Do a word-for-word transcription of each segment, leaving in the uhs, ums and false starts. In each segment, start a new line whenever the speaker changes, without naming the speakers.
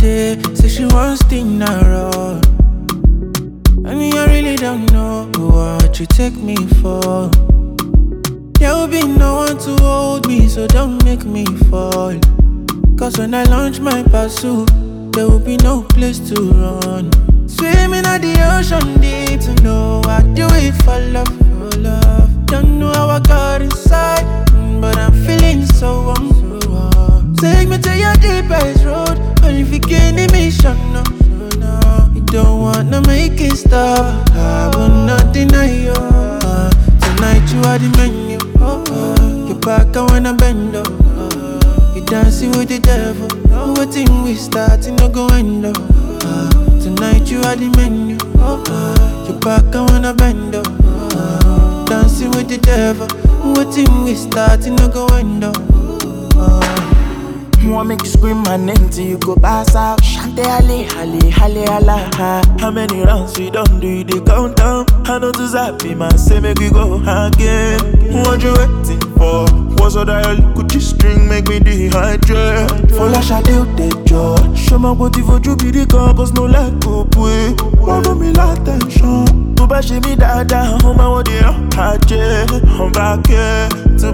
day, say she wants dinner all. I mean, I really don't know what you take me for. There will be no one to hold me, so don't make me fall. Cause when I launch my pursuit, there will be no place to run. Swimming at the ocean deep to know I do it for love, for love. Don't know how I got inside, mm, but I'm feeling so warm, so warm. Take me to your deepest road, only if you gain the mission, no, no. You don't wanna make it stop, I will not deny you. uh, Tonight you are the menu, oh, uh, you're back, I wanna bend up. uh, You dancing with the devil, oh, what thing we starting, no go end up. uh, Tonight you are the menu, oh, uh, you're back, I wanna bend up. uh, Dancing with the devil, what thing we starting, no go end up. uh,
Wanna make you scream my name till you go pass out. Shante ale, ale, ale, ala. How many rounds we done do the countdown? I know to zappy man, say make we go again. What you waiting for? What's all that Gucci string make me dehydrate? For la shadow de joy. Show my body for you be the car, cause no like go play. Wanna me l'attention. To bash me dada, on my body, I'm back here to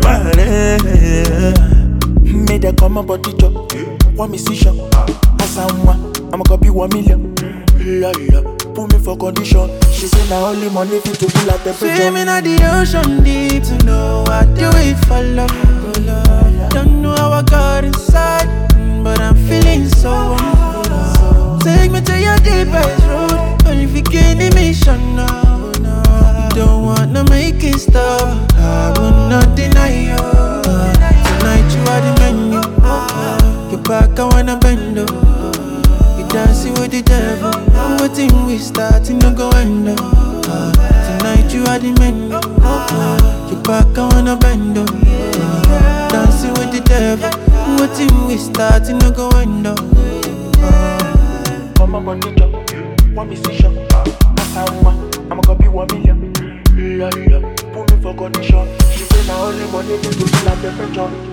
party. Made them come up body chop. Want me see shop. As I'm one, I'ma copy one million. La la, put me for condition. She say now only money fit to pull out the pressure.
Swimming at the ocean deep to know I do it for love, for love. Don't know how I got inside, mm, but I'm feeling so warm. Take me to your deepest road, only if you gain the mission, no, no. You don't wanna make it stop, I will not deny you. uh, Tonight you are the menu, uh, you're back, I wanna bend up. uh, You dancing with the devil, uh, what thing we starting, no go end up. uh, Tonight you are the menu, uh, you're back, I wanna bend up. uh, Dancing with the devil, what thing we starting, no go end up.
Come on, body chop. Want me see shop. As I'm one, I'ma copy one million. La la, put me for condition. She say now only money fit to pull out the pressure.